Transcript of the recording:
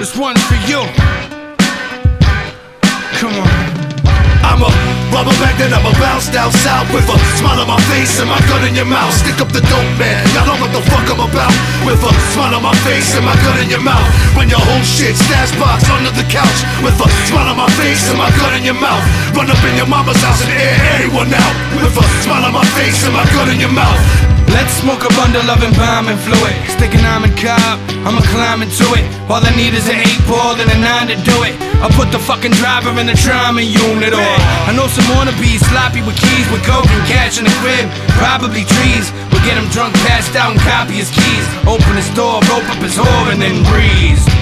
This one's for you. Come on. I'm a rubber bag, then I'ma bounce down south with a smile on my face and my gun in your mouth. Stick up the dope, man, y'all know what the fuck I'm about. With a smile on my face and my gun in your mouth. Run your whole shit, stash box under the couch. With a smile on my face and my gun in your mouth. Run up in your mama's house and air everyone out. With a smile on my face and my gun in your mouth. Let's smoke a bundle of embalming fluid. Stick an almond cob, I'ma climb into it. All I need is an 8-ball and a 9 to do it. I'll put the fucking driver in the trauma unit. Or I know some wannabes sloppy with keys, with coke and cash in the crib. Probably trees. We'll get him drunk, passed out, and copy his keys. Open his door, rope up his whore, and then breeze.